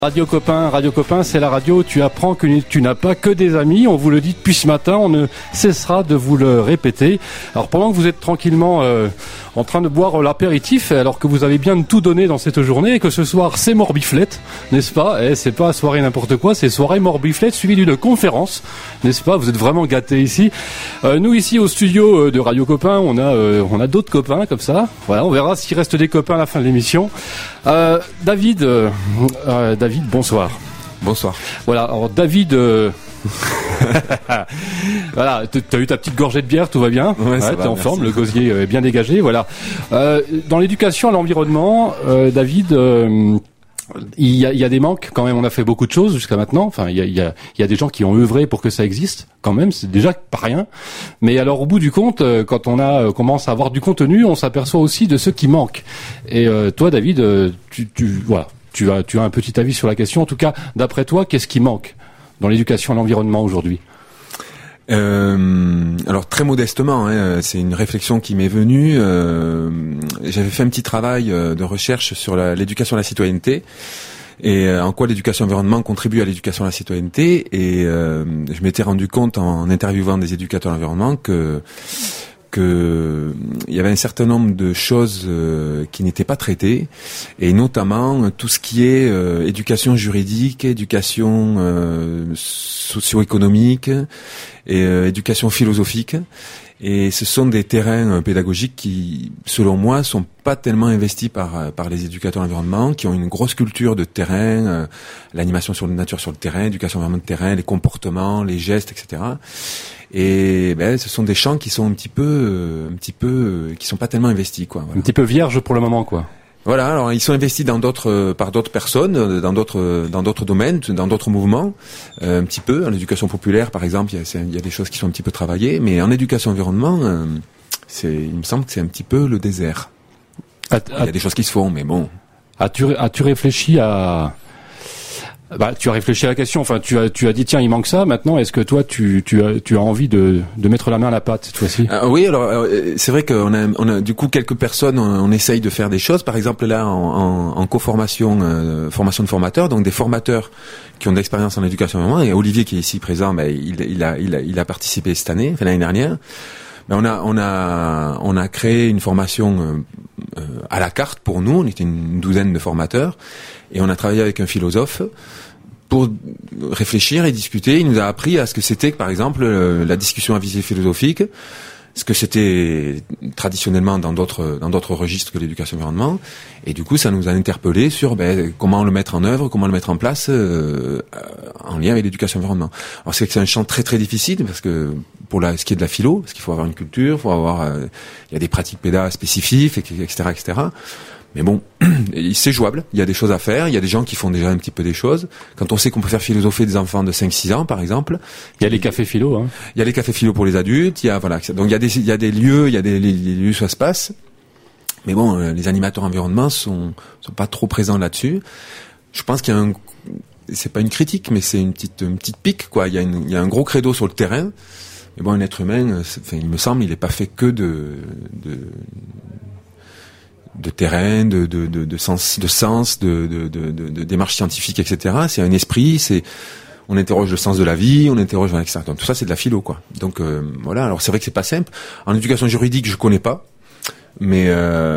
Radio Copain, c'est la radio où tu apprends que tu n'as pas que des amis. On vous le dit depuis ce matin, on ne cessera de vous le répéter. Alors pendant que vous êtes tranquillement en train de boire l'apéritif, alors que vous avez bien tout donné dans cette journée, et que ce soir c'est Morbiflette, n'est-ce pas ? C'est pas soirée n'importe quoi, c'est soirée Morbiflette suivie d'une conférence, n'est-ce pas ? Vous êtes vraiment gâtés ici. Nous ici au studio de Radio Copain, on a d'autres copains comme ça. Voilà, on verra s'il reste des copains à la fin de l'émission. David, bonsoir. Bonsoir. Voilà, alors David, voilà, t'as eu ta petite gorgée de bière, tout va bien. Ouais, t'es en forme, le gosier est bien dégagé, voilà. Dans l'éducation à l'environnement, David, il y a des manques quand même. On a fait beaucoup de choses jusqu'à maintenant. Enfin, il y a des gens qui ont œuvré pour que ça existe quand même. C'est déjà pas rien. Mais alors, au bout du compte, quand on commence à avoir du contenu, on s'aperçoit aussi de ce qui manque. Et toi, David, voilà. Tu as un petit avis sur la question. En tout cas, d'après toi, qu'est-ce qui manque dans l'éducation à l'environnement aujourd'hui ? Alors très modestement, c'est une réflexion qui m'est venue. J'avais fait un petit travail de recherche sur l'éducation à la citoyenneté et en quoi l'éducation à l'environnement contribue à l'éducation à la citoyenneté. Et je m'étais rendu compte en interviewant des éducateurs à l'environnement que il y avait un certain nombre de choses qui n'étaient pas traitées, et notamment tout ce qui est éducation juridique, éducation socio-économique et éducation philosophique. Et ce sont des terrains pédagogiques qui, selon moi, sont pas tellement investis par les éducateurs à l'environnement, qui ont une grosse culture de terrain, l'animation sur la nature sur le terrain, l'éducation à l'environnement de terrain, les comportements, les gestes, etc. Et ce sont des champs qui sont un petit peu, qui sont pas tellement investis, quoi. Voilà. Un petit peu vierges pour le moment, quoi. Voilà, alors ils sont investis par d'autres personnes, dans d'autres domaines, dans d'autres mouvements, un petit peu. En éducation populaire, par exemple, il y a des choses qui sont un petit peu travaillées, mais en éducation environnement, il me semble que c'est un petit peu le désert. Il y a des choses qui se font, mais bon. As-tu réfléchi à... tu as réfléchi à la question. Enfin, tu as dit tiens, il manque ça. Maintenant, est-ce que toi, tu as envie de mettre la main à la pâte cette fois-ci ? Oui, alors c'est vrai qu'on a du coup quelques personnes. On essaye de faire des choses. Par exemple, là, en co-formation, formation de formateurs, donc des formateurs qui ont de l'expérience en éducation environnement. Et Olivier qui est ici présent, il a participé cette année, l'année dernière. On a créé une formation à la carte pour nous. On était une douzaine de formateurs et on a travaillé avec un philosophe pour réfléchir et discuter. Il nous a appris à ce que c'était, par exemple, la discussion à visée philosophique, ce que c'était traditionnellement dans d'autres registres que l'éducation environnement. Et du coup, ça nous a interpellés sur comment le mettre en œuvre, comment le mettre en place en lien avec l'éducation environnement. Alors c'est un champ très très difficile parce que pour ce qui est de la philo, parce qu'il faut avoir une culture, il y a des pratiques pédas spécifiques, etc., etc. Mais bon, c'est jouable, il y a des choses à faire, il y a des gens qui font déjà un petit peu des choses. Quand on sait qu'on peut faire philosopher des enfants de 5-6 ans, par exemple. Il y a les cafés philo, hein. Il y a les cafés philo pour les adultes, donc il y a des lieux, les lieux où ça se passe. Mais bon, les animateurs environnement sont pas trop présents là-dessus. Je pense qu'il y a c'est pas une critique, mais c'est une petite pique, quoi. Il y a un gros credo sur le terrain. Mais bon, un être humain, il me semble, il est pas fait que de terrain, de sens, de démarche scientifique, etc. C'est un esprit, on interroge le sens de la vie, on interroge, etc. Donc tout ça, c'est de la philo, quoi. Donc voilà. Alors c'est vrai que c'est pas simple. En éducation juridique, je connais pas, mais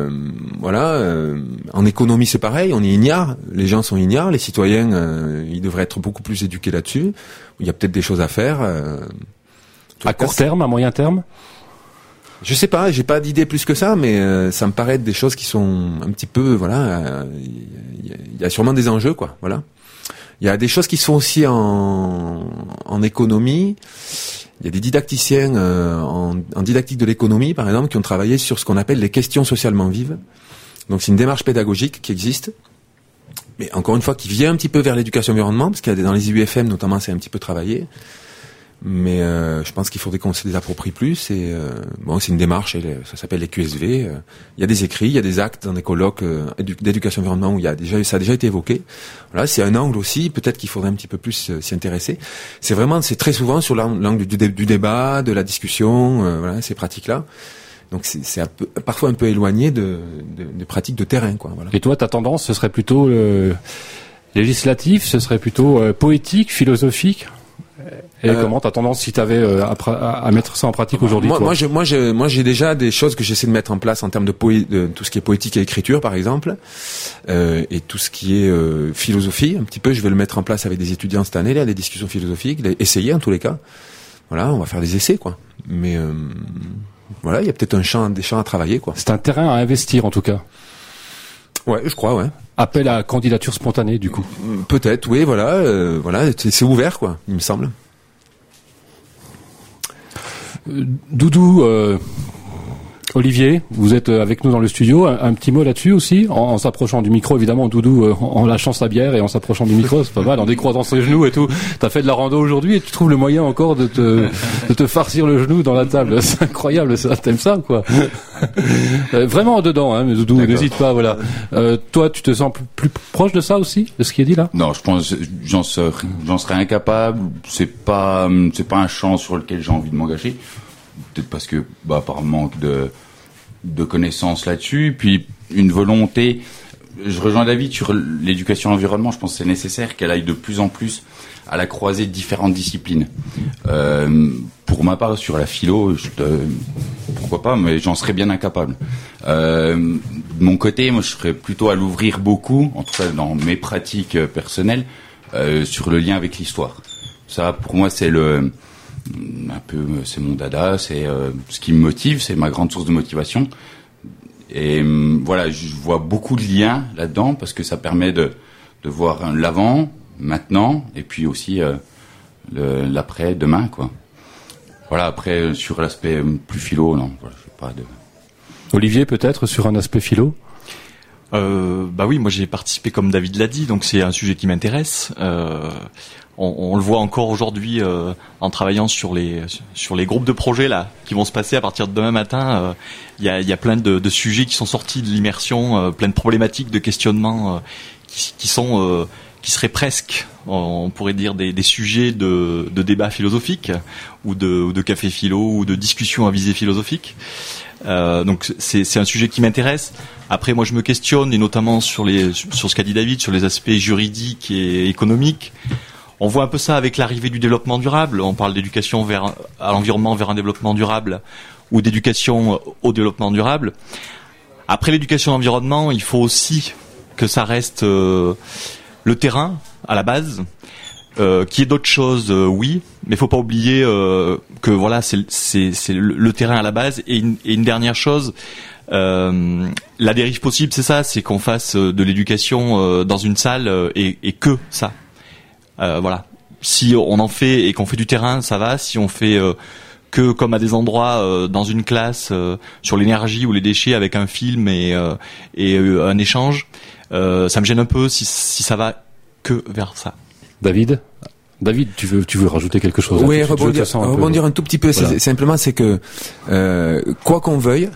en économie, c'est pareil. On est ignare. Les gens sont ignares. Les citoyens, ils devraient être beaucoup plus éduqués là-dessus. Il y a peut-être des choses à faire. À court terme, à moyen terme. Je sais pas, j'ai pas d'idée plus que ça, mais ça me paraît être des choses qui sont un petit peu, il y a sûrement des enjeux, quoi, voilà. Il y a des choses qui se font aussi en économie. Il y a des didacticiens en didactique de l'économie, par exemple, qui ont travaillé sur ce qu'on appelle les questions socialement vives. Donc c'est une démarche pédagogique qui existe, mais encore une fois, qui vient un petit peu vers l'éducation environnement, parce qu'il y a dans les IUFM notamment, c'est un petit peu travaillé. Mais je pense qu'il faudrait qu'on se les approprie plus. Et c'est une démarche. Ça s'appelle les QSV. Il y a des écrits, il y a des actes dans des colloques d'éducation environnement où ça a déjà été évoqué. Voilà, c'est un angle aussi. Peut-être qu'il faudrait un petit peu plus s'y intéresser. C'est très souvent sur l'angle du débat, de la discussion. Ces pratiques-là. Donc c'est parfois un peu éloigné de pratiques de terrain, quoi. Voilà. Et toi, ta tendance, ce serait plutôt Législatif, ce serait plutôt poétique, philosophique. Et comment t'as tendance, si t'avais à mettre ça en pratique aujourd'hui? Moi, j'ai déjà des choses que j'essaie de mettre en place en termes de tout ce qui est poétique et écriture, par exemple, et tout ce qui est philosophie. Un petit peu, je vais le mettre en place avec des étudiants cette année, là, des discussions philosophiques, essayer en tous les cas. Voilà, on va faire des essais, quoi. Mais voilà, il y a peut-être des champs à travailler, quoi. C'est un terrain à investir, en tout cas. Ouais, je crois, ouais. Appel à candidature spontanée, du coup. Peut-être, oui, voilà, c'est ouvert, quoi, il me semble. Doudou, Olivier, vous êtes avec nous dans le studio. Un petit mot là-dessus aussi, en s'approchant du micro, évidemment. Doudou, en lâchant sa bière et en s'approchant du micro, c'est pas mal, en décroisant ses genoux et tout. T'as fait de la rando aujourd'hui et tu trouves le moyen encore de te farcir le genou dans la table. C'est incroyable, ça. T'aimes ça, quoi. Vraiment dedans, hein, mais Doudou, n'hésite pas, voilà. Toi, tu te sens plus proche de ça aussi, de ce qui est dit là? Non, je pense, j'en serais incapable. C'est pas un champ sur lequel j'ai envie de m'engager. Peut-être parce que, par manque de connaissances là-dessus, puis une volonté. Je rejoins David sur l'éducation à l'environnement. Je pense que c'est nécessaire qu'elle aille de plus en plus à la croisée de différentes disciplines. Pour ma part, sur la philo, pourquoi pas, mais j'en serais bien incapable. De mon côté, moi, je serais plutôt à l'ouvrir beaucoup, en tout cas dans mes pratiques personnelles, sur le lien avec l'histoire. Ça, pour moi, c'est c'est mon dada, c'est ce qui me motive, c'est ma grande source de motivation. Et voilà, je vois beaucoup de liens là-dedans parce que ça permet de voir l'avant, maintenant, et puis aussi l'après, demain, quoi. Voilà. Après, sur l'aspect plus philo, non, voilà, je sais pas de. Olivier, peut-être sur un aspect philo. Oui, moi j'ai participé comme David l'a dit, donc c'est un sujet qui m'intéresse. On le voit encore aujourd'hui en travaillant sur les groupes de projets là qui vont se passer à partir de demain matin. Il y a plein de sujets qui sont sortis de l'immersion, plein de problématiques, de questionnements qui seraient presque, on pourrait dire, des sujets de débat philosophique ou de café philo ou de discussion à visée philosophique. Donc c'est un sujet qui m'intéresse. Après, moi je me questionne, et notamment sur ce qu'a dit David, sur les aspects juridiques et économiques. On voit un peu ça avec l'arrivée du développement durable. On parle d'éducation à l'environnement vers un développement durable ou d'éducation au développement durable. Après l'éducation à l'environnement, il faut aussi que ça reste le terrain à la base. Qu'il y ait d'autres choses, oui, mais faut pas oublier que voilà, c'est le terrain à la base. Et une dernière chose, la dérive possible, c'est ça, c'est qu'on fasse de l'éducation dans une salle et que ça. Voilà. Si on en fait et qu'on fait du terrain, ça va. Si on fait que comme à des endroits dans une classe sur l'énergie ou les déchets avec un film et un échange, ça me gêne un peu si ça va que vers ça. David, tu veux rajouter quelque chose? Oui, rebondir un tout petit peu. Voilà. Simplement, c'est que quoi qu'on veuille,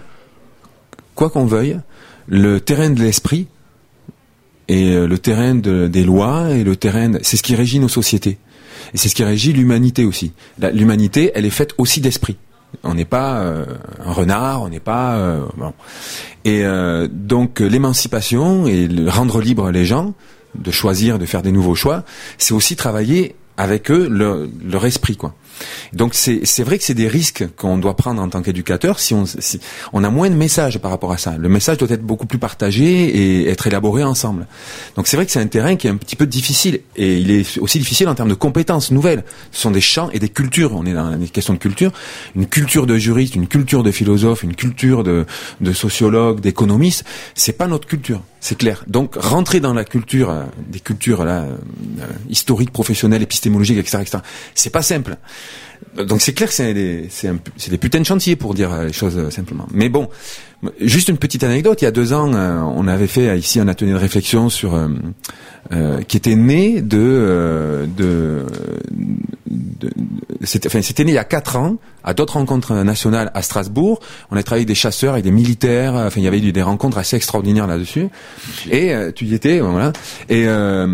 le terrain de l'esprit et le terrain des lois et le terrain, c'est ce qui régit nos sociétés et c'est ce qui régit l'humanité aussi. L'humanité, elle est faite aussi d'esprit. On n'est pas un renard, on n'est pas bon. Et donc l'émancipation et rendre libre les gens de choisir, de faire des nouveaux choix, c'est aussi travailler avec eux leur esprit, quoi. Donc c'est vrai que c'est des risques qu'on doit prendre en tant qu'éducateur si on a moins de messages par rapport à ça. Le message doit être beaucoup plus partagé et être élaboré ensemble. Donc c'est vrai que c'est un terrain qui est un petit peu difficile et il est aussi difficile en termes de compétences nouvelles. Ce sont des champs et des cultures. On est dans des questions de culture. Une culture de juriste, une culture de philosophe, une culture de sociologue, d'économiste. C'est pas notre culture. C'est clair. Donc rentrer dans la culture, des cultures là historiques, professionnelles, épistémologiques, etc., c'est pas simple. Donc c'est clair que c'est des putains de chantiers pour dire les choses simplement. Mais bon, juste une petite anecdote. Il y a 2 ans, on avait fait ici un atelier de réflexion sur qui était né c'était né il y a 4 ans à d'autres rencontres nationales à Strasbourg. On a travaillé avec des chasseurs et des militaires. Enfin, il y avait eu des rencontres assez extraordinaires là-dessus. Et tu y étais, voilà. Et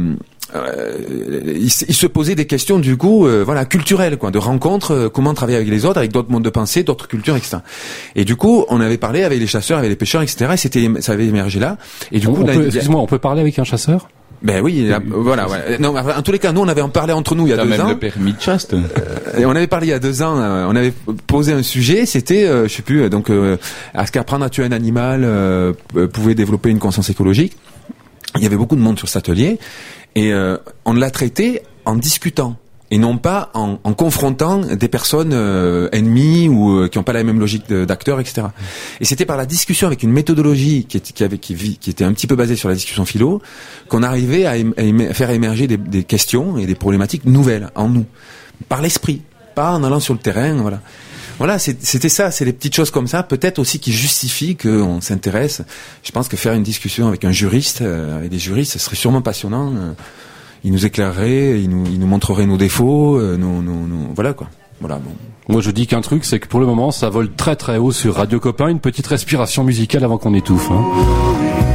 il se posait des questions du coup voilà, culturelles, quoi, de rencontres, comment travailler avec les autres, avec d'autres modes de pensée, d'autres cultures, etc. Et du coup on avait parlé avec les chasseurs, avec les pêcheurs, etc. Et ça avait émergé là. Et du coup excuse-moi, on peut parler avec un chasseur? Ben oui, voilà. Ouais. Non, en tous les cas, nous on avait en parlé entre nous il y a 2 même ans. le permis de chasse. Et on avait parlé il y a 2 ans. On avait posé un sujet. C'était, je sais plus. Donc, est-ce qu'apprendre à tuer un animal pouvait développer une conscience écologique? Il y avait beaucoup de monde sur cet atelier et on l'a traité en discutant. Et non pas en confrontant des personnes ennemies ou qui n'ont pas la même logique d'acteurs, etc. Et c'était par la discussion avec une méthodologie qui était un petit peu basée sur la discussion philo qu'on arrivait à faire émerger des questions et des problématiques nouvelles en nous, par l'esprit, pas en allant sur le terrain. Voilà, c'était ça, c'est les petites choses comme ça, peut-être aussi qui justifient qu'on s'intéresse. Je pense que faire une discussion avec un juriste, avec des juristes, ce serait sûrement passionnant. Il nous éclairerait, il nous montrerait nos défauts, voilà quoi. Voilà. Bon. Moi je dis qu'un truc, c'est que pour le moment ça vole très très haut sur Radio Copain. Une petite respiration musicale avant qu'on étouffe. Hein.